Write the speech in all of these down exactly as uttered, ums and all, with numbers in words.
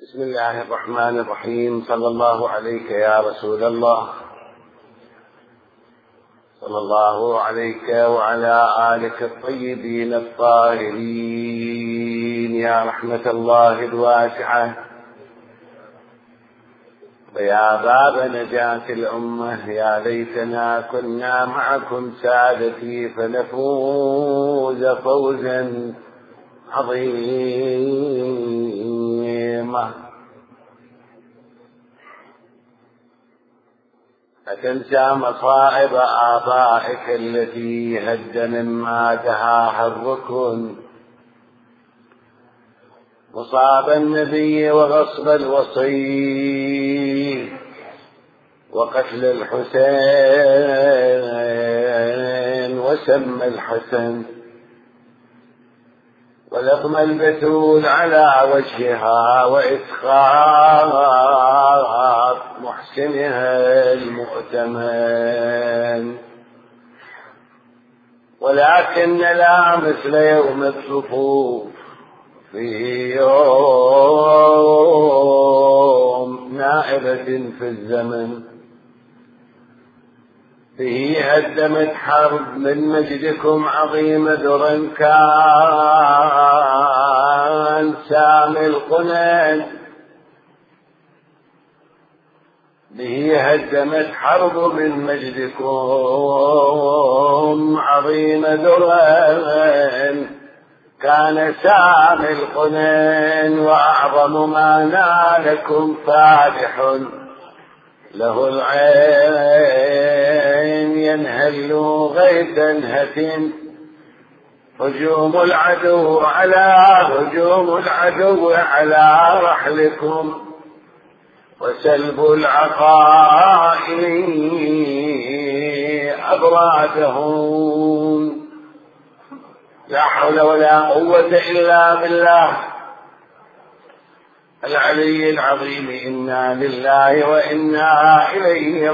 بسم الله الرحمن الرحيم. صلى الله عليك يا رسول الله، صلى الله عليك وعلى آلك الطيبين الطاهرين يا رحمة الله الواسعة ويا باب نجاة الأمة. يا ليتنا كنا معكم سادتي فنفوز فوزا عظيما. أتنسى مصائب آبائك التي هد مما دهاها الركن، مصاب النبي وغصب الوصي وقتل الحسين وسم الحسن ولطم البتول على وجهها وإسخاط محسنها المؤتمن، ولكن لا مثل يوم الصفوف في يوم نائبة في الزمن، به هدمت حرب من مجدكم عظيم درا كان سامي القنن، به هدمت حرب من مجدكم عظيم درا كان سامي القنن، وأعظم ما نالكم فادح له العين ينهل غيثا هتم، هجوم العدو على هجوم العدو على رحلكم وسلب العقائل أبرادهم. لا حول ولا قوة إلا بالله العلي العظيم. إنا لله وإنا إليه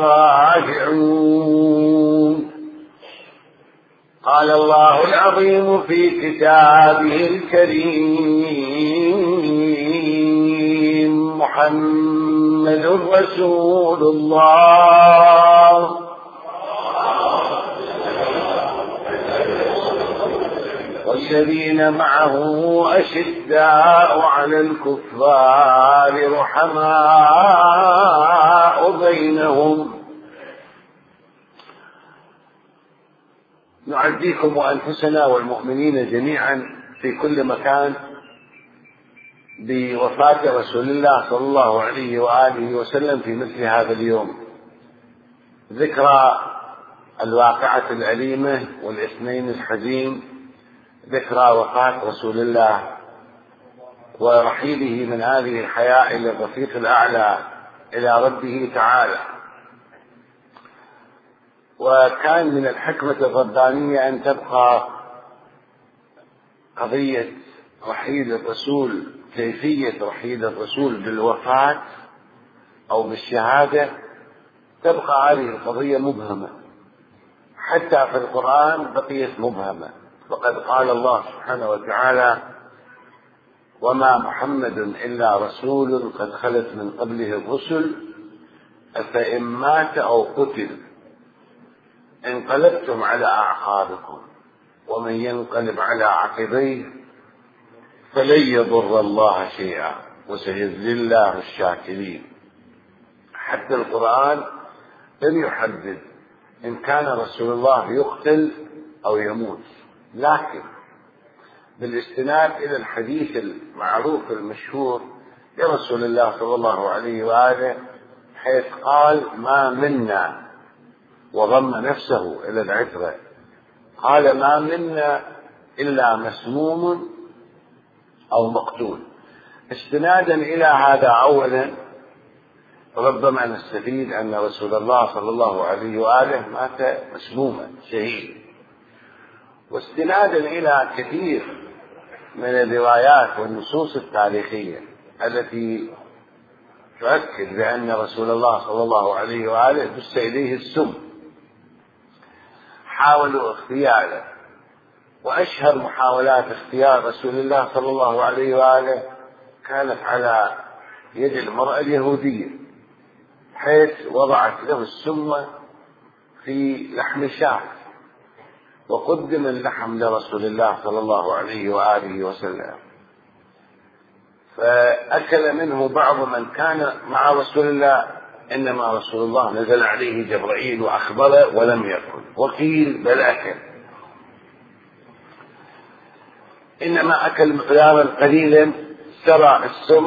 راجعون. قال الله العظيم في كتابه الكريم: محمد رسول الله والذين معه أشداء على الكفار رحماء بينهم. نعزيكم وأنفسنا والمؤمنين جميعا في كل مكان بوفاة رسول الله صلى الله عليه وآله وسلم في مثل هذا اليوم، ذكرى الواقعة الأليمة والاثنين الحزين، ذكرى وفاة رسول الله ورحيله من هذه الحياة إلى الرفيق الأعلى إلى ربه تعالى. وكان من الحكمة الربانية أن تبقى قضية رحيل الرسول، كيفية رحيل الرسول بالوفاة أو بالشهادة، تبقى هذه القضية مبهمة، حتى في القرآن بقيت مبهمة. فقد قال الله سبحانه وتعالى: وما محمد إلا رسول قد خلت من قبله الرسل أفإن مات أو قتل انقلبتم على أعقابكم ومن ينقلب على عقبيه فلن يضر الله شيئا وسيجزي الله الشاكرين. حتى القرآن لم يحدد إن كان رسول الله يقتل أو يموت، لكن بالاستناد إلى الحديث المعروف المشهور لرسول الله صلى الله عليه وآله، حيث قال: ما منا، وضم نفسه إلى العترة، قال: ما منا إلا مسموم أو مقتول. استنادا إلى هذا أولا ربما نستفيد أن رسول الله صلى الله عليه وآله مات مسموما شهيد، واستنادا إلى كثير من الروايات والنصوص التاريخية التي تؤكد بأن رسول الله صلى الله عليه وآله دس إليه السم، حاولوا اغتياله. وأشهر محاولات اختيار رسول الله صلى الله عليه وآله كانت على يد المرأة اليهودية، حيث وضعت له السم في لحم شاة، وقدم اللحم لرسول الله صلى الله عليه وآله وسلم، فأكل منه بعض من كان مع رسول الله، إنما رسول الله نزل عليه جبرائيل وأخبره ولم يأكل، وقيل بل أكل، إنما أكل مقدارا قليلا سرى السم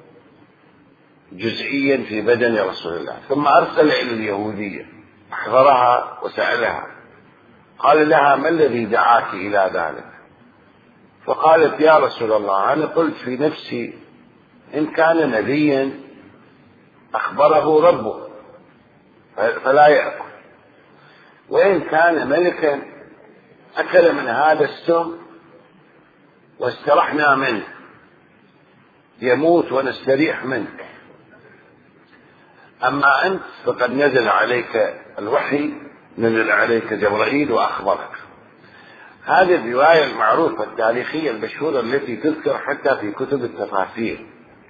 جزئيا في بدن رسول الله، ثم أرسل إلى اليهودية أحضرها وسألها، قال لها: ما الذي دعاك إلى ذلك؟ فقالت: يا رسول الله، أنا قلت في نفسي إن كان نبيا أخبره ربه فلا يأكل، وإن كان ملكا أكل من هذا السم واسترحنا منه، يموت ونستريح منه، أما أنت فقد نزل عليك الوحي، نزل عليك جبرائيل وأخبرك. هذه الرواية المعروفة التاريخية المشهورة التي تذكر حتى في كتب التفاسير،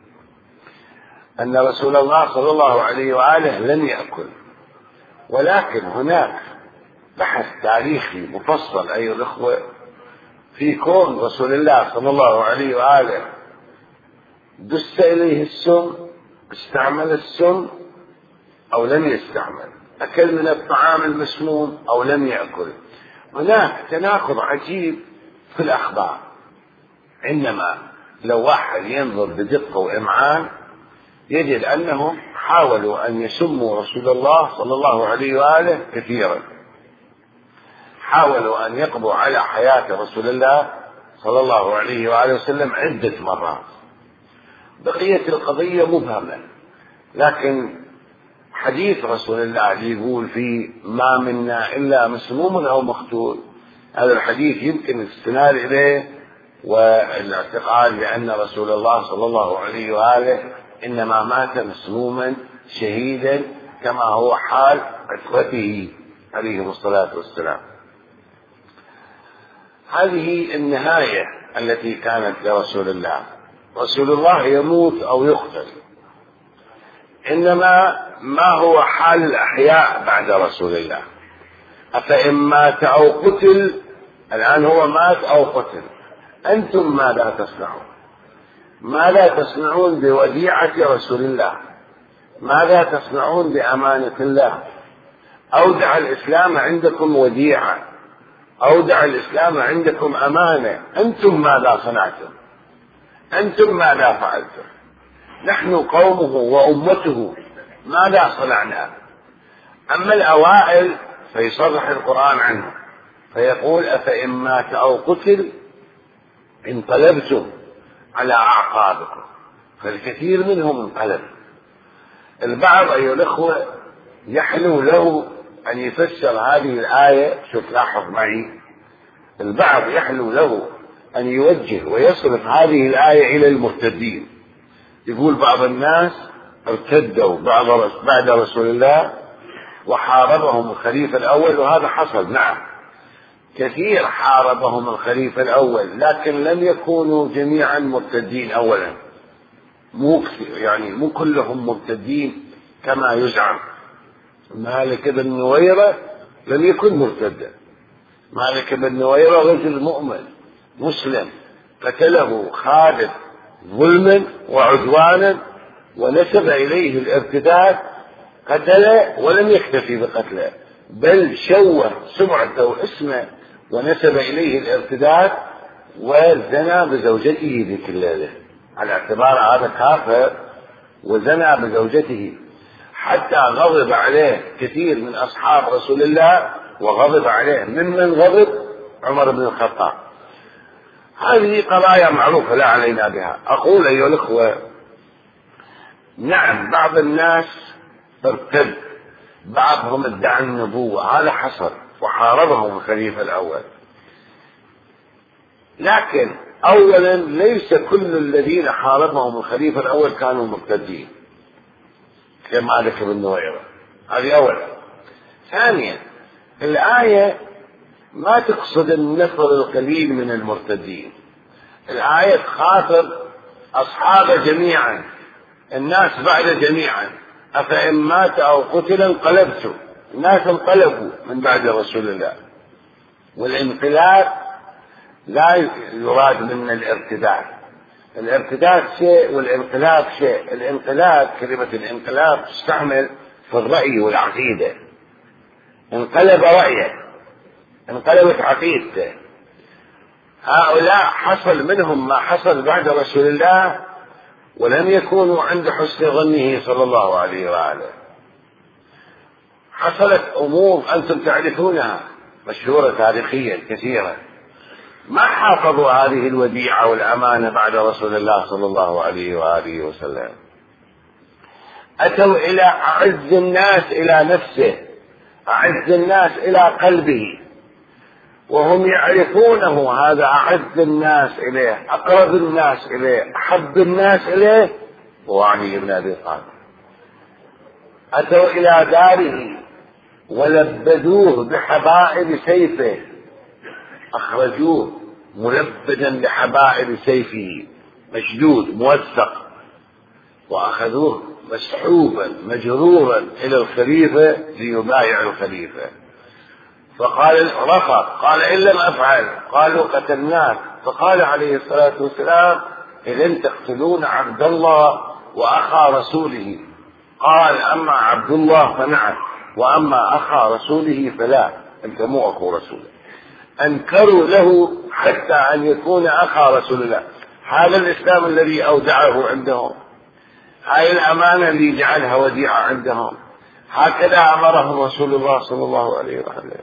أن رسول الله صلى الله عليه وآله لم يأكل. ولكن هناك بحث تاريخي مفصل أيها الأخوة في كون رسول الله صلى الله عليه وآله دس إليه السم، استعمل السم أو لم يستعمل، أكل من الطعام المسموم أو لم يأكل. هناك تناقض عجيب في الأخبار، إنما لو واحد ينظر بدقة وإمعان يجد أنهم حاولوا أن يسموا رسول الله صلى الله عليه وآله كثيرا، حاولوا أن يقضوا على حياة رسول الله صلى الله عليه وآله وسلم عدة مرات. بقية القضية مبهمة، لكن حديث رسول الله اللي يقول فيه ما منا إلا مسموم أو مقتول، هذا الحديث يمكن الاستناد إليه والاعتقاد بأن رسول الله صلى الله عليه وآله إنما مات مسموما شهيدا كما هو حال عترته عليه الصلاة والسلام. هذه النهاية التي كانت لرسول الله. رسول الله يموت أو يقتل، إنما ما هو حال الأحياء بعد رسول الله؟ أفإن مات أو قتل، الآن هو مات أو قتل، أنتم ماذا تصنعون؟ ماذا تصنعون بوديعة رسول الله؟ ماذا تصنعون بأمانة الله؟ أودع الإسلام عندكم وديعة، أودع الإسلام عندكم أمانة، أنتم ماذا صنعتم؟ أنتم ماذا فعلتم؟ نحن قومه وأمته ماذا صنعنا؟ أما الأوائل فيصرح القرآن عنه فيقول: أفإن مات أو قتل انقلبتم على أعقابكم، فالكثير منهم انقلب. البعض أيها الأخوة يحلو له أن يفسر هذه الآية، شوف لاحظ معي، البعض يحلو له أن يوجه ويصرف هذه الآية إلى المرتدين. يقول بعض الناس ارتدوا بعد رسول الله وحاربهم الخليفة الأول، وهذا حصل، نعم، كثير حاربهم الخليفة الأول، لكن لم يكونوا جميعا مرتدين أولا، مو يعني مو كلهم مرتدين كما يزعم. مالك بن نويرة لم يكن مرتدا، مالك بن نويرة رجل مؤمن مسلم، قتله خالد ظلما وعدوانا ونسب إليه الارتداد، قتله ولم يكتفي بقتله بل شوه سمعته واسمه ونسب إليه الارتداد وزنى بزوجته بكلاله، على اعتبار هذا كافر وزنى بزوجته، حتى غضب عليه كثير من أصحاب رسول الله، وغضب عليه ممن غضب عمر بن الخطاب. هذه قضايا معروفة لا علينا بها. أقول أيها الأخوة، نعم بعض الناس ارتد، بعضهم ادعى النبوة، هذا حصل وحاربهم الخليفة الأول، لكن أولا ليس كل الذين حاربهم الخليفة الأول كانوا مرتدين كمالك بن نويرة، هذه أولا. ثانيا الآية ما تقصد النفر القليل من المرتدين، الآية تخاطب أصحابه جميعا، الناس بعد جميعا، أفإن مات أو قتل انقلبتم، الناس انقلبوا من بعد رسول الله. والانقلاب لا يراد من الارتداد، الارتداد شيء والانقلاب شيء. الانقلاب، كلمة الانقلاب تستعمل في الرأي والعقيدة، انقلب رأيه، انقلبت عقيدته. هؤلاء حصل منهم ما حصل بعد رسول الله ولم يكونوا عند حسن ظنه صلى الله عليه وآله. حصلت أمور أنتم تعرفونها مشهورة تاريخيا كثيرا، ما حافظوا هذه الوديعة والأمانة بعد رسول الله صلى الله عليه وآله وسلم. أتوا إلى أعز الناس إلى نفسه، أعز الناس إلى قلبه، وهم يعرفونه هذا أعز الناس إليه، أقرب الناس إليه، أحب الناس إليه هو علي بن أبي طالب. أتوا إلى داره ولبدوه بحبائل سيفه، أخرجوه ملبدا بحبائل سيفه مشدود موثق، وأخذوه مسحوبا مجرورا إلى الخليفة ليبايع الخليفة. فقال رفض، قال إن لم أفعل قالوا قتلناك. فقال عليه الصلاة والسلام إذن تقتلون عبد الله وأخا رسوله. قال أما عبد الله فنعم، وأما أخا رسوله فلا، أنت مو أخو رسوله. أنكروا له حتى أن يكون أخا رسول الله. هذا الإسلام الذي أودعه عندهم، هاي الأمانة اللي جعلها وديعة عندهم، هكذا أمرهم رسول الله صلى الله عليه وسلم.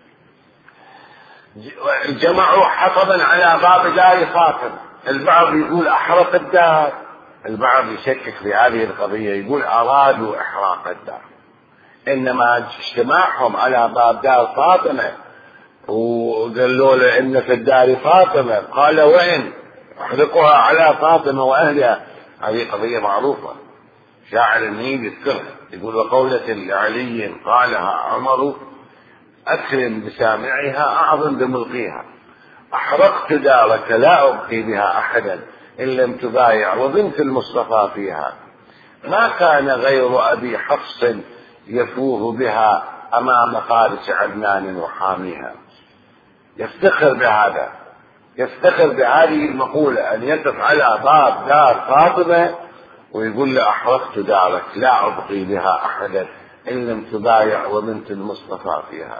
جمعوا حطبا على باب دار فاطمة، البعض يقول أحرق الدار، البعض يشكك في هذه القضية يقول أرادوا إحراق الدار، إنما اجتماعهم على باب دار فاطمة وقالوا له إن في الدار فاطمة، قال وين؟ احرقوها على فاطمة وأهلها. هذه قضية معروفة، شاعر النيل يذكرها يقول وقولة لعلي قالها عمر أكرم بسامعها أعظم بملقيها، أحرقت دارك لا أبقي بها أحدا إن لم تبايع وبنت المصطفى فيها، ما كان غير أبي حفص يفوه بها أمام فارس عدنان وحاميها. يفتخر بهذا، يفتخر بهذه المقولة، أن يقف على باب دار فاطمة ويقول له أحرقت دارك لا أبقي بها أحدا إن لم تبايع وبنت المصطفى فيها.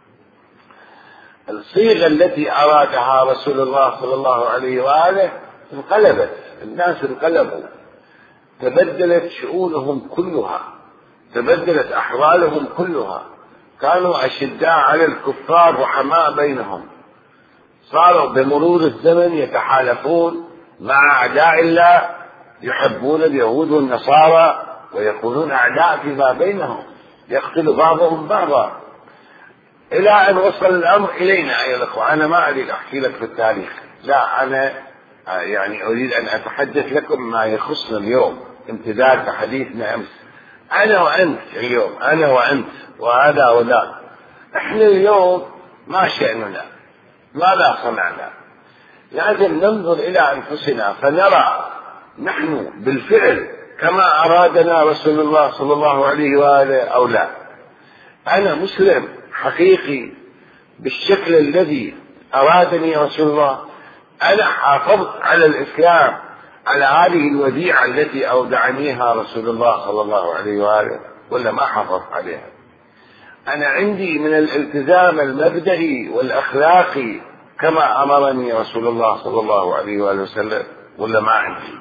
الصيغة التي أرادها رسول الله صلى الله عليه وآله انقلبت، الناس انقلبوا، تبدلت شؤونهم كلها، تبدلت أحوالهم كلها. كانوا أشداء على الكفار وحماء بينهم، صاروا بمرور الزمن يتحالفون مع أعداء الله، يحبون اليهود والنصارى ويكونون أعداء فيما بينهم، يقتل بعضهم بعضا، إلى أن وصل الأمر إلينا أيها الأخوة. أنا ما أريد أحكي لك في التاريخ، لا، أنا يعني أريد أن أتحدث لكم ما يخصنا اليوم، امتداد حديثنا أمس. أنا وأنت اليوم، أنا وأنت وهذا وذاك، إحنا اليوم ما شأننا، ماذا صنعنا؟ لازم ننظر إلى أنفسنا فنرى نحن بالفعل كما أرادنا رسول الله صلى الله عليه وآله أو لا. أنا مسلم حقيقي بالشكل الذي أرادني رسول الله، أنا حافظت على الإسلام، على هذه الوديعة التي أودعنيها رسول الله صلى الله عليه وآله، ولا ما حافظت عليها؟ أنا عندي من الالتزام المبدئي والأخلاقي كما أمرني رسول الله صلى الله عليه وآله وسلم، ولا ما عندي؟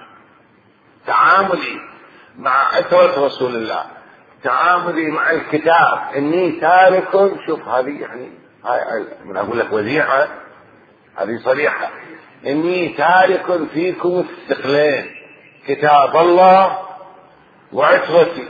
تعاملي مع أسرة رسول الله، تعاملي مع الكتاب، إني تارك، شوف هذه يعني هاي من أقول لك وديعة، هذه صريحة، إني تارك فيكم الثقلين كتاب الله وعترتي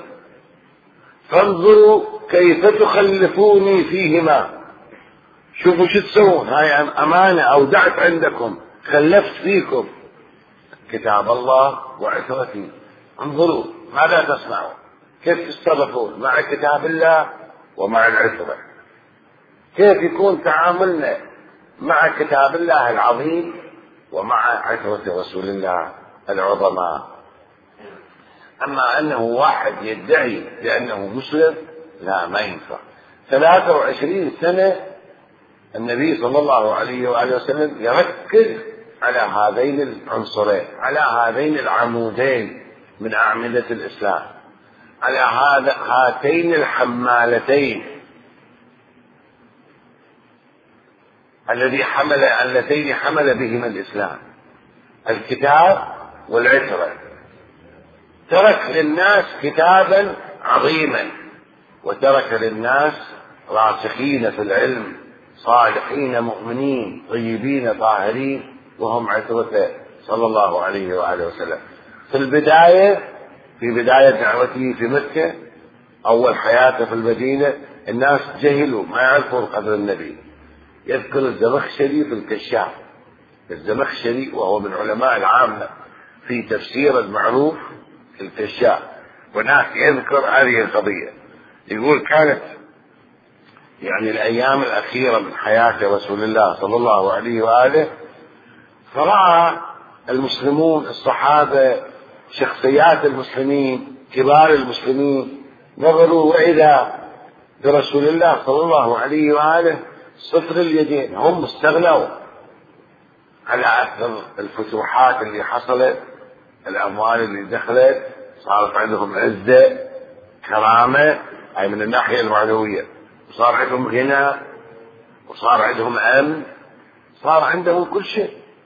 فانظروا كيف تخلفوني فيهما. شوفوا شو تسوون، هاي أمانة أودعت عندكم، خلفت فيكم كتاب الله وعترتي، انظروا ماذا تصنعون، كيف تتصرفون مع كتاب الله ومع العترة، كيف يكون تعاملنا مع كتاب الله العظيم ومع عترة رسول الله العظماء. أما أنه واحد يدعي بأنه مسلم لا، ما ينفع. ثلاثة وعشرين سنة النبي صلى الله عليه وآله وسلم يركز على هذين العنصرين، على هذين العمودين من أعمدة الإسلام، على هذا هاتين الحمالتين الذي حمل اللتين حمل بهما الإسلام، الكتاب والعترة. ترك للناس كتابا عظيما، وترك للناس راسخين في العلم، صالحين مؤمنين طيبين طاهرين، وهم عترته صلى الله عليه وآله وسلم. في البداية، في بداية دعوته في مكة، أول حياته في المدينة، الناس جهلوا، ما يعرفوا قدر النبي. يذكر الزمخشري في الكشاف، الزمخشري وهو من علماء العامة في تفسير المعروف في الكشاف، وناس يذكر هذه القضية. يقول كانت يعني الأيام الأخيرة من حياة رسول الله صلى الله عليه وآله، فرأى المسلمون الصحابة شخصيات المسلمين كبار المسلمين، نظروا وإذا برسول الله صلى الله عليه وآله صفر اليدين. هم استغنوا على أثر الفتوحات اللي حصلت، الأموال اللي دخلت، صارت عندهم عزة كرامة أي من الناحية المعنوية، وصار عندهم غنى، وصار عندهم أمن، صار عندهم كل شيء.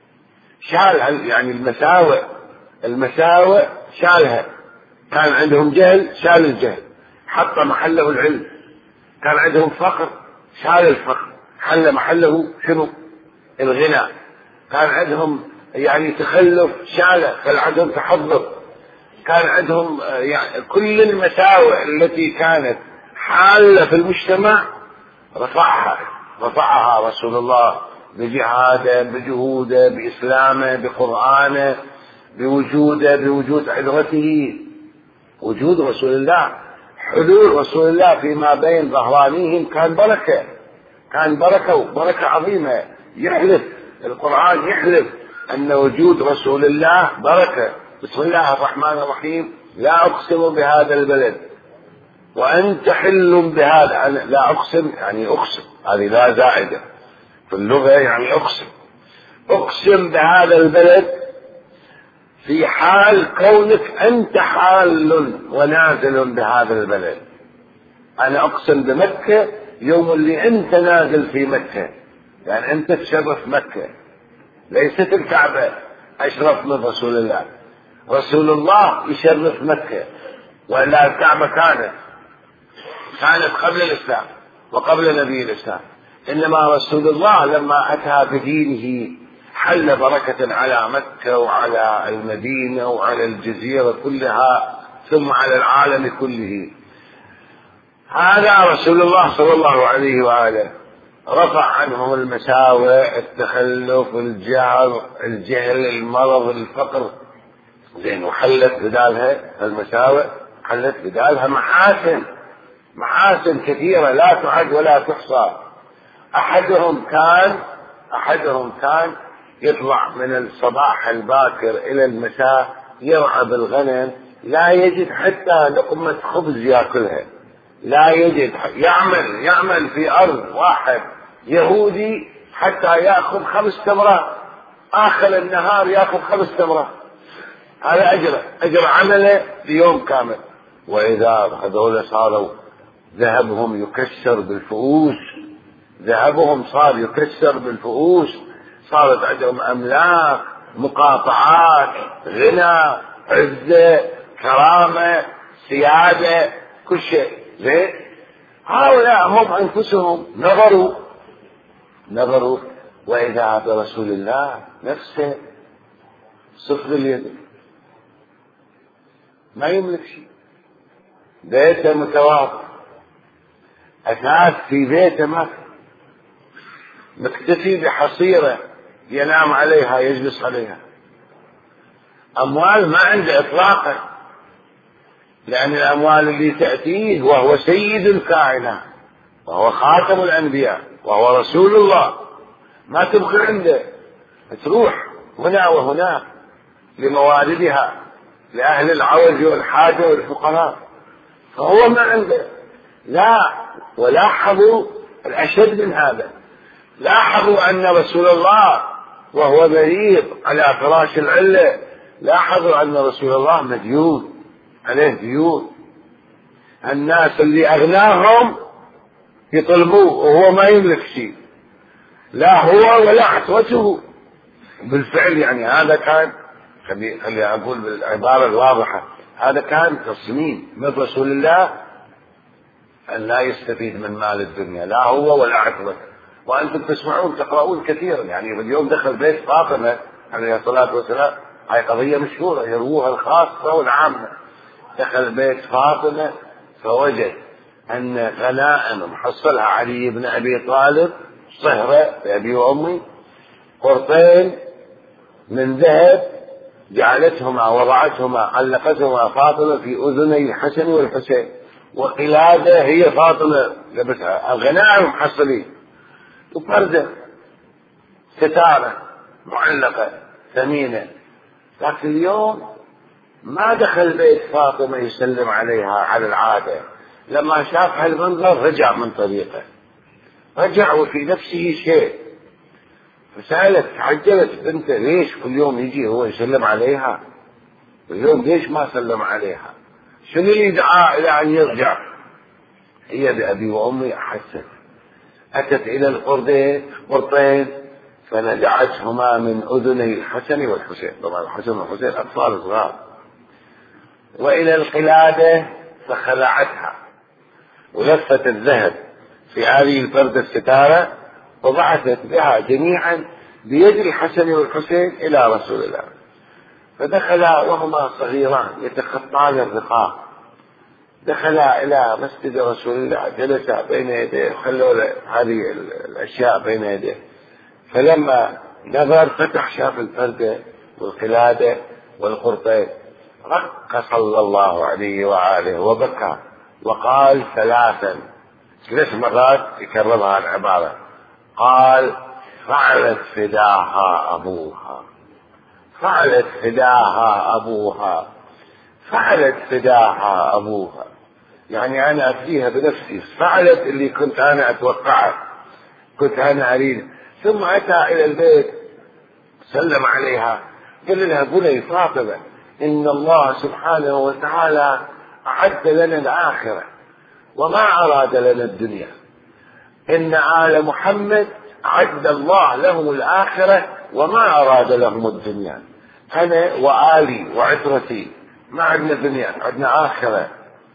شال يعني المساوئ المساوئ شالها. كان عندهم جهل، شال الجهل حط محله العلم. كان عندهم فقر، شال الفقر حل محله شنو؟ الغنى. كان عندهم يعني تخلف، شاله خل عندهم تحضر. كان عندهم يعني كل المساوئ التي كانت حالة في المجتمع رفعها رفعها رسول الله بجهاده، بجهوده، بإسلامه، بقرآنه، بوجوده، بوجود عذرته. وجود رسول الله، حلول رسول الله فيما بين ظهرانيهم كان بركة، كان بركة وبركة عظيمة. يحلف القرآن، يحلف أن وجود رسول الله بركة. بسم الله الرحمن الرحيم: لا أقسم بهذا البلد وأنت حل بهذا. لا أقسم يعني أقسم، هذه لا زائدة في اللغة، يعني أقسم أقسم بهذا البلد في حال كونك أنت حال ونازل بهذا البلد. أنا أقسم بمكة يوم اللي أنت نازل في مكة، يعني أنت تشرف مكة، ليست الكعبة أشرف من رسول الله. رسول الله يشرف مكة، وإلا الكعبة كانت كانت قبل الإسلام وقبل نبي الإسلام. إنما رسول الله لما أتى بدينه حل بركة على مكة وعلى المدينة وعلى الجزيرة كلها، ثم على العالم كله. هذا رسول الله صلى الله عليه وآله رفع عنهم المساوئ، التخلف، الجهل الجهل المرض، الفقر، زين، وحلت بدالها المساوئ، حلت بدالها محاسن محاسن كثيرة لا تعد ولا تحصى. أحدهم كان أحدهم كان يطلع من الصباح الباكر إلى المساء يرعى بالغنم، لا يجد حتى لقمة خبز يأكلها، لا يجد. يعمل يعمل في أرض واحد يهودي حتى يأخذ خمس تمرات، آخر النهار يأخذ خمس تمرات. هذا أجر أجر عمله ليوم كامل. وإذا هذول صاروا ذهبهم يكسر بالفؤوس، ذهبهم صار يكسر بالفؤوس، صارت عندهم أملاك، مقاطعات، غنى، عزة، كرامة، سيادة، كل شيء. زين، هؤلاء هم أنفسهم نظروا نظروا وإذا برسول الله نفسه صفر اليد، ما يملك شيء، بيته متواضع، أثاث في بيته ما مكتفي بحصيرة ينام عليها يجلس عليها. أموال ما عنده إطلاقا، لأن الأموال اللي تأتيه وهو سيد الكائنات وهو خاتم الأنبياء وهو رسول الله، ما تبقى عنده، تروح هنا وهناك لمواردها. لأهل العوج والحاجة والفقراء، فهو ما عنده. لا، ولاحظوا الأشد من هذا، لاحظوا أن رسول الله وهو مريض على فراش العلة، لاحظوا أن رسول الله مديون، عليه ديون. الناس اللي أغناهم يطلبوه وهو ما يملك شيء، لا هو ولا عترته. بالفعل يعني هذا كان، خلي خلي أقول بالعبارة الواضحة، هذا كان تصميم من رسول الله أن لا يستفيد من مال الدنيا، لا هو ولا عترته. وأنتم تسمعون تقرؤون كثيرا، يعني اليوم دخل بيت فاطمة عليه الصلاة والسلام، هاي قضية مشهورة يروها الخاصة والعامة. دخل بيت فاطمة فوجد أن غنائم محصلها علي بن أبي طالب، صهرة بأبي وأمي، قرطين من ذهب جعلتهما وضعتهما علقتهما فاطمة في أذني الحسن والحسين، وقلادة هي فاطمة لبسها، الغنائم محصلين، وبردة ستارة معلقة ثمينة. لكن اليوم ما دخل بيت فاطمة يسلم عليها على العادة، لما شاف هالمنظر رجع من طريقه، رجع وفي نفسه شيء، فسألت عجلت بنته ليش كل يوم يجي هو يسلم عليها، اليوم ليش ما سلم عليها، شنو اللي دعاه إلى أن يرجع؟ هي بأبي وأمي أحست، أتت إلى القرطين قرطين فنزعتهما من أذني الحسن والحسين، طبعا الحسن والحسين أطفال صغار، وإلى القلادة فخلعتها ولفت الذهب في هذه الفردة الستارة وبعثت بها جميعا بيد الحسن والحسين إلى رسول الله. فدخلا وهما صغيران يتخطان الرقاب، دخلا إلى مسجد رسول الله، جلسا بين يديه، خلوا هذه الأشياء بين يديه، فلما نظر فتح شاف الفردة والقلادة والقرطين، رق صلى الله عليه وآله وبكى وقال ثلاثا، ثلاث مرات يكررها العبارة، قال فعلت فداها أبوها، فعلت فداها أبوها، فعلت فداها أبوها، يعني أنا أفديها بنفسي، فعلت اللي كنت أنا أتوقعه، كنت أنا أريد. ثم أتى إلى البيت سلم عليها، قال لها بني فاطمة إن الله سبحانه وتعالى أعد لنا الآخرة وما أراد لنا الدنيا، إن آل محمد أعد الله لهم الآخرة وما أراد لهم الدنيا، أنا وآلي وعترتي ما عندنا دنيا، عندنا آخرة.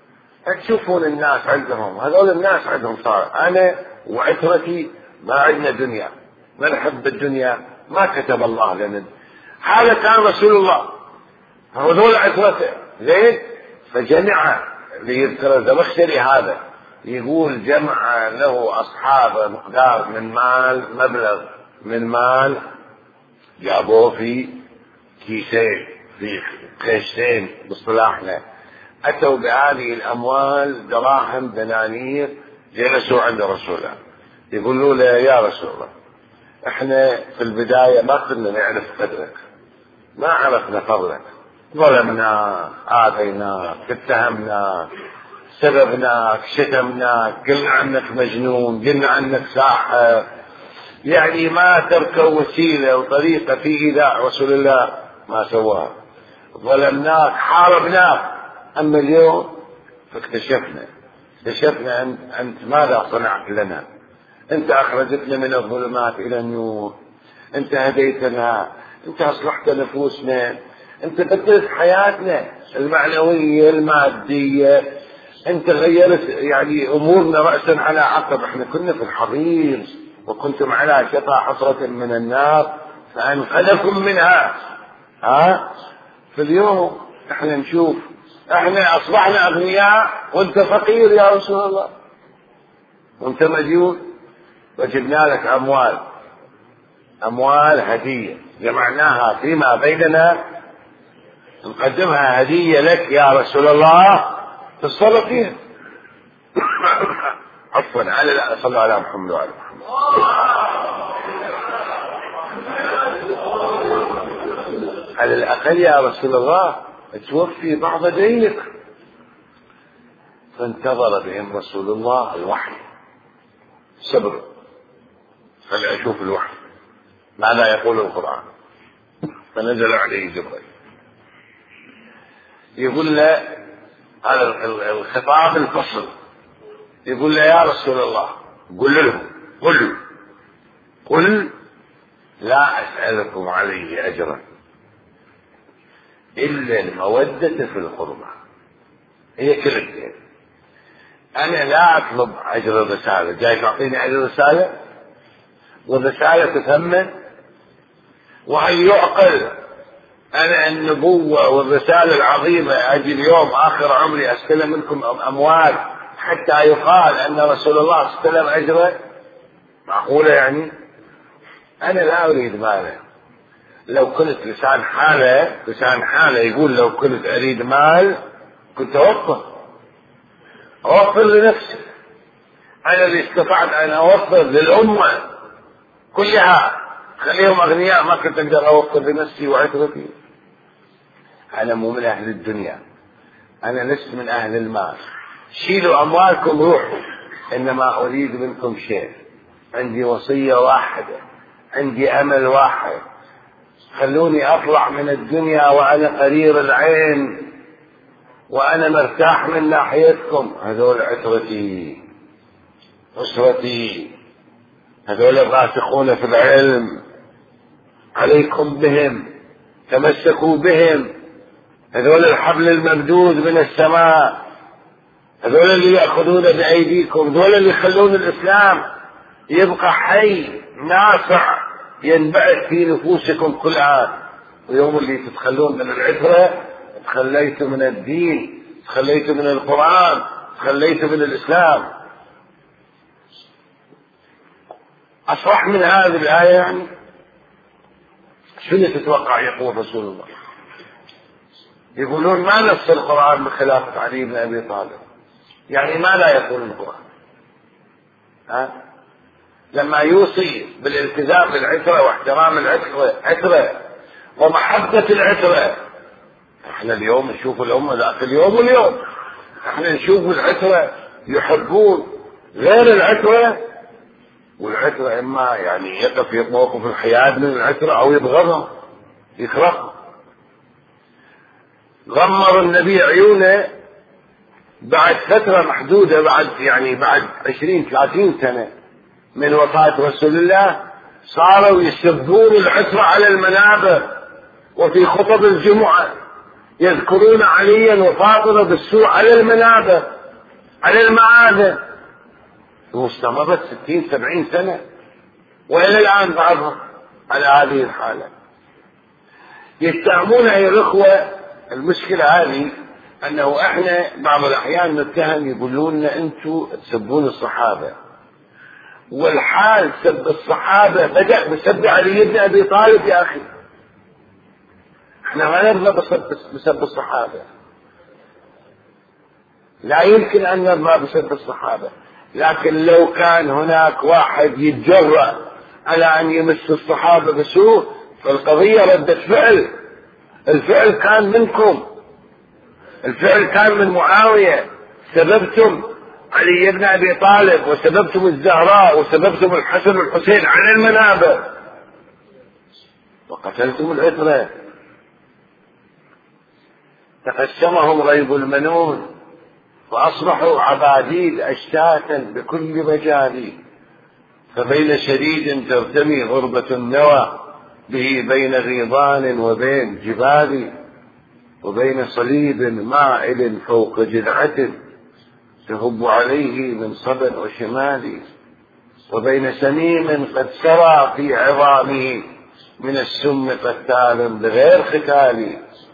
تشوفون الناس عندهم، هذول الناس عندهم صار، أنا وعترتي ما عندنا دنيا، ما نحب الدنيا، ما كتب الله لنا. هذا كان رسول الله، هذول عترته زين. فجمع ليذكر الزمخشري هذا، يقول جمع له أصحاب مقدار من مال، مبلغ من مال جابوه في كيسين، في خيشتين باصطلاحنا، أتوا بهذه الأموال دراهم دنانير، جلسوا عند رسول الله يقولوا له يا رسول الله احنا في البداية ما كنا نعرف قدرك، ما عرفنا فضلك، ظلمناك، آذيناك، اتهمناك، سببناك، شتمناك، قلنا عنك مجنون، قلنا عنك ساحر، يعني ما تركوا وسيلة وطريقة في إيذاء رسول الله ما سواها، ظلمناك، حاربناك. أما اليوم فاكتشفنا اكتشفنا أنت, أنت ماذا صنعت لنا، أنت أخرجتنا من الظلمات إلى النور، أنت هديتنا، أنت أصلحت نفوسنا، أنت بدلت حياتنا المعنوية المادية، أنت غيرت يعني أمورنا رأسا على عقب. احنا كنا في الحضيض وكنتم على شفا حفرة من النار فأنقذكم منها. ها في اليوم احنا نشوف احنا أصبحنا أغنياء وانت فقير يا رسول الله، وانت مديون، وجبنا لك أموال أموال هدية جمعناها فيما بيننا نقدمها هدية لك يا رسول الله، تصرف فيها. عفوا على صلى على محمد وعلى محمد. على الأقل يا رسول الله توفي بعض دينك. فانتظر بهم رسول الله الوحي، صبر خلي أشوف الوحي ماذا يقول القرآن. فنزل عليه جبريل يقول له على الخطاب الفصل، يقول له يا رسول الله قل لهم قل قل لا أسألكم عليه أجرا إلا المودة في القربى. هي كلمتين، أنا لا أطلب أجر الرسالة، جاي تعطيني أجر الرسالة والرسالة تثمن؟ وهل يعقل أنا النبوة والرسالة العظيمة أجي اليوم آخر عمري أستلم منكم أموال حتى يقال أن رسول الله استلم أجره؟ معقولة يعني؟ أنا لا أريد ماله. لو كنت لسان حالة لسان حالة يقول لو كنت أريد مال كنت أوفر أوفر لنفسي. أنا اللي استطعت أن أوفر للأمة كلها خليهم أغنياء، ما كنت أقدر أوفر لنفسي وعترتي. أنا مو من أهل الدنيا، أنا لست من أهل المال. شيلوا أموالكم روحوا، إنما أريد منكم شيء. عندي وصية واحدة، عندي أمل واحد، خلوني أطلع من الدنيا وأنا قرير العين وأنا مرتاح من ناحيتكم. هذول عترتي أسرتي، هذول الراسخون في العلم، عليكم بهم، تمسكوا بهم. هذول الحبل الممدود من السماء، هذول اللي يأخذون بأيديكم، هذول اللي يخلون الإسلام يبقى حي نافع ينبعث في نفوسكم كل عام. ويوم اللي تتخلون من العترة تخليتوا من الدين، تخليتوا من القرآن، تخليتوا من الإسلام. أصرح من هذه الآية يعني؟ شنو تتوقع يقول رسول الله؟ يقولون ما نفس القرآن بخلافة علي بن أبي طالب. يعني ما لا يقول القرآن؟ ها؟ لما يوصي بالالتزام بالعترة واحترام العترة ومحبة العترة. احنا اليوم نشوف الأمة ذاك اليوم واليوم احنا نشوف العترة يحبون غير العترة، والعترة إما يعني يقف موقف الحياد من العترة أو يبغضها يكرهها. غمر النبي عيونه بعد فترة محدودة، بعد يعني بعد عشرين ثلاثين سنة من وفاة رسول الله صاروا يسبون العترة على المنابر وفي خطب الجمعة يذكرون عليا وفاطمة بالسوء على المنابر على المعاذ. واستمرت ستين سبعين سنة وإلى الآن بعضهم على هذه الحالة. يتهمون أيها الأخوة. المشكلة هذه أنه إحنا بعض الأحيان نتهم، يقولون لنا أنتم تسبون الصحابة، والحال سب الصحابة بدأ بسب علي بن أبي طالب. يا أخي احنا ما نرضى بسب الصحابة، لا يمكن أن نرضى بسب الصحابة، لكن لو كان هناك واحد يتجرأ على أن يمس الصحابة بسوء فالقضية ردة فعل. الفعل كان منكم، الفعل كان من معاوية، سببتم علي بن أبي طالب وسببتم الزهراء وسببتم الحسن والحسين على المنابر وقتلتم العترة. تقسمهم ريب المنون فأصبحوا عباديد أشتاتا بكل مجال، فبين شديد ترتمي غربة النوى به بين غيضان وبين جبال، وبين صليب مائل فوق جذعة تهب عليه من صبا وشمال، وبين سميم قد سرى في عظامه من السم قتال بغير ختال.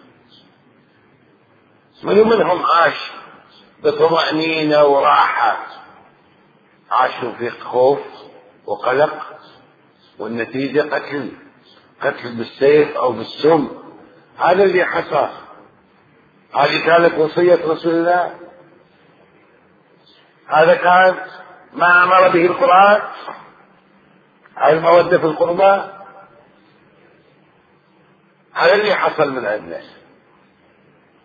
من منهم عاش بطمأنينة وراحة؟ عاشوا في خوف وقلق، والنتيجة قتل، قتل بالسيف أو بالسم. هذا اللي حصل. هذه كانت وصية رسول الله، هذا كان ما أمر به القرآن، هذه المودة في القربى. هذا اللي حصل من عندنا.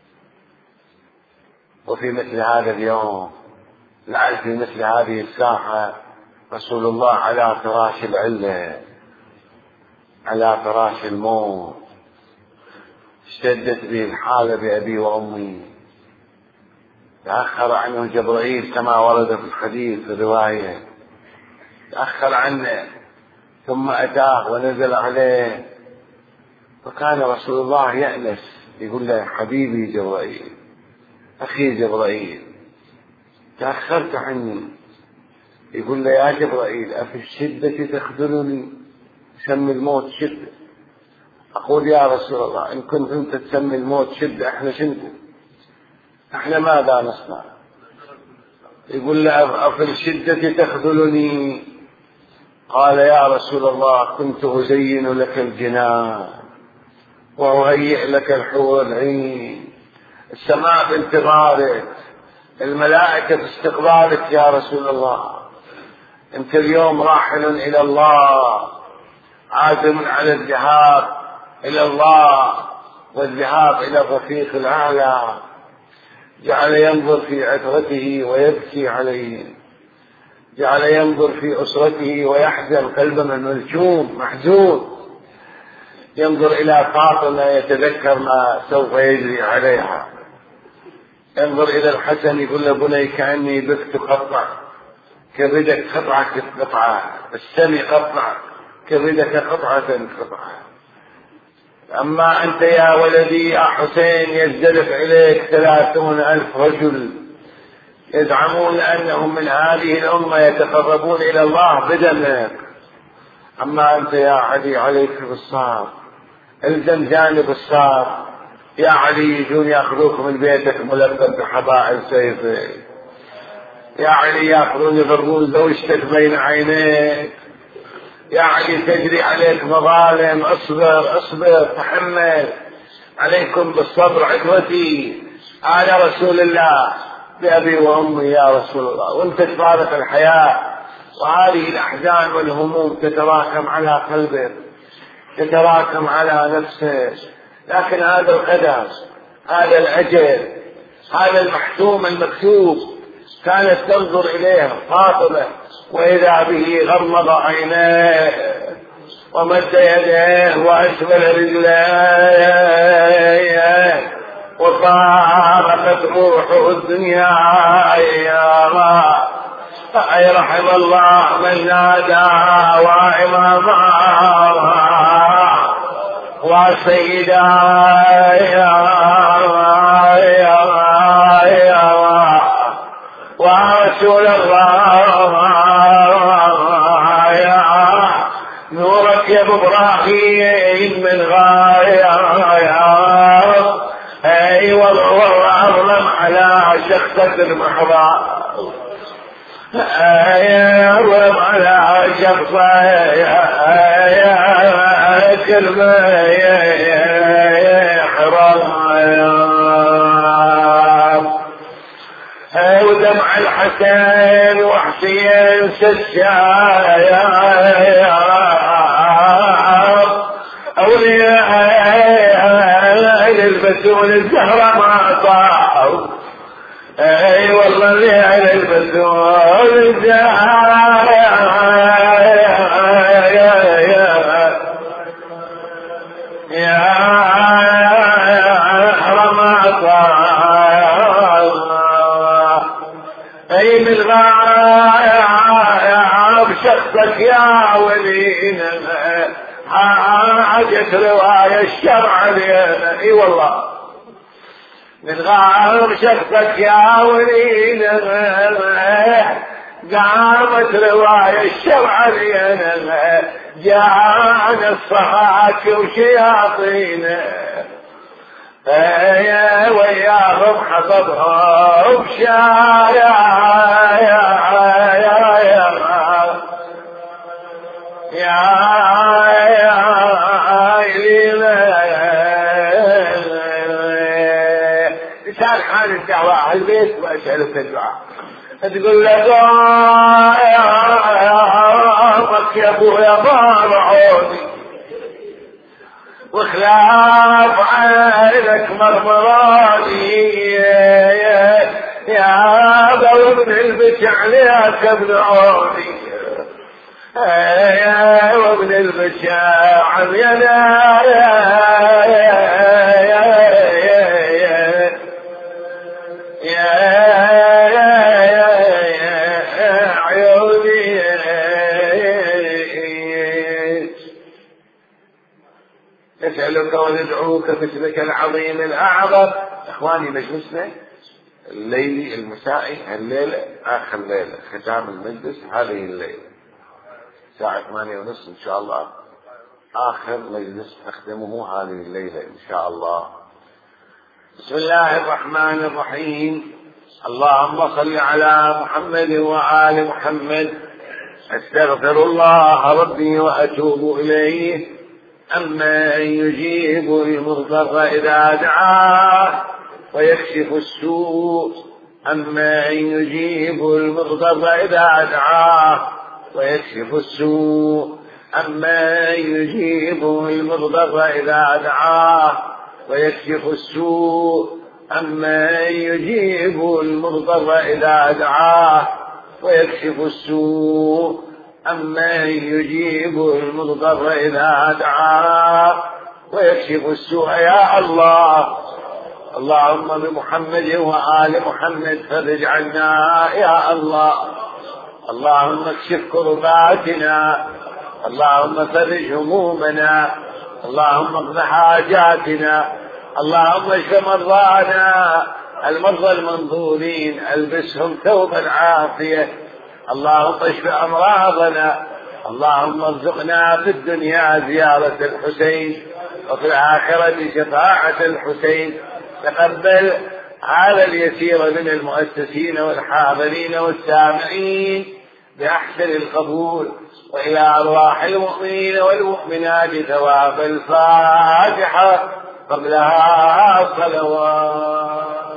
وفي مثل هذا اليوم لعل في مثل هذه الساحة رسول الله على فراش العلة، على فراش الموت، اشتدت به الحالة بأبي وأمي، تأخر عنه جبرائيل كما ورد في الحديث في الرواية، تأخر عنه ثم أتاه ونزل عليه، فكان رسول الله يأنس يقول له حبيبي جبرائيل، أخي جبرائيل تأخرت عني، يقول له يا جبرائيل أفي الشدة تخذلني، سمي الموت شدة. أقول يا رسول الله إن كنت أنت تسمي الموت شدة احنا شنو، احنا ماذا نصنع؟ يقول له أفي الشدة تخذلني، قال يا رسول الله كنت أزين لك الجنان وأهيئ لك الحور العين، السماء بانتظارك، الملائكة في استقبالك يا رسول الله، أنت اليوم راحل إلى الله، عازم على الذهاب إلى الله والذهاب إلى الرفيق الأعلى. جعل ينظر في عترته ويبكي عليه، جعل ينظر في أسرته ويحزن قلبه ملجوم محزون، ينظر إلى فاطمة يتذكر ما سوف يجري عليها، ينظر إلى الحسن يقول له بني كأني بث قطع كبدك قطعة قطعة، السمي قطع كبدك قطعة قطعة. أما أنت يا ولدي يا حسين يزدلف إليك ثلاثون ألف رجل يزعمون أنهم من هذه الأمة يتقربون إلى الله بدمك، أما أنت يا علي عليك بالصبر، الزم جانب الصبر يا علي، يجون يأخذوك من بيتك ملبب بحبائل سيفك، يا علي يأخذون يضربون زوجتك بين عينيك، يا علي تجري عليك مظالم، اصبر اصبر تحمل، عليكم بالصبر عدوتي على رسول الله بأبي وأمي يا رسول الله. وانت تفارق الحياة وهذه الأحزان والهموم تتراكم على قلبك، تتراكم على نفسك، لكن هذا القدر، هذا الأجل، هذا المحتوم المكتوب. كانت تنظر إليه فاطمة وإذا به غمض عينيه ومد يديه وأسفل رجليه وفارقت روحه الدنيا. أي رحم الله من نادى وإماما وسيدا ورسول الله يا نورك يا إبراهيم من غاية، أي والله أظلم على شخصك المحراب، أي أظلم على شخصك كلمة حرام، ودمع الحسين وحسين سجايا أولياء البتول الزهرة ما طاعوا، اي والله ليل البتول الزهرة أي من غاية بشخصك يا ولينا حاجة رواية الشرع لنا. اي والله من غاية بشخصك يا ولينا قامت رواية الشرع لنا، جاءنا الصحاك وشياطينا يا وياهم حطبهم شايا يا يا يا يا لسان حال الدعوة على البيت وأسألك الدعاء تقول له يا أمك يا أبويا ضارعوني وخلاف عينك مرمراني يا ابن البشع ليك ابن عوني يا وابن البشع يا نسألك وندعوك باسمك العظيم الأعظم. إخواني مجلسنا الليلي المسائي الليلة آخر ليلة ختام المجلس هذه الليلة الساعة ثمانية ونصف إن شاء الله آخر مجلس نختمه هذه الليلة إن شاء الله. بسم الله الرحمن الرحيم. اللهم صل على محمد وآل محمد. أستغفر الله ربي وأتوب إليه. أما أن يجيب المضطر إذا دعاه ويكشف السوء أما أن يجيب المضطر إذا دعاه ويكشف السوء أما أن يجيب المضطر إذا دعاه ويكشف السوء أما أن يجيب المضطر إذا دعاه ويكشف السوء أما أن يجيب المضطر إذا دعاه ويكشف السوء. يا الله اللهم بمحمد وآل محمد فرج عنا يا الله. اللهم اكشف كرباتنا. اللهم فرج همومنا. اللهم اقض حاجاتنا. اللهم اشف مرضانا المرضى المنظورين البسهم ثوب العافية. اللهم اشف أمراضنا. اللهم ارزقنا في الدنيا زيارة الحسين وفي الآخرة شفاعة الحسين. تقبل على اليسير من المؤسسين والحاضرين والسامعين بأحسن القبول، وإلى أرواح المؤمنين والمؤمنات ثواب الفاتحة قبلها صلوات.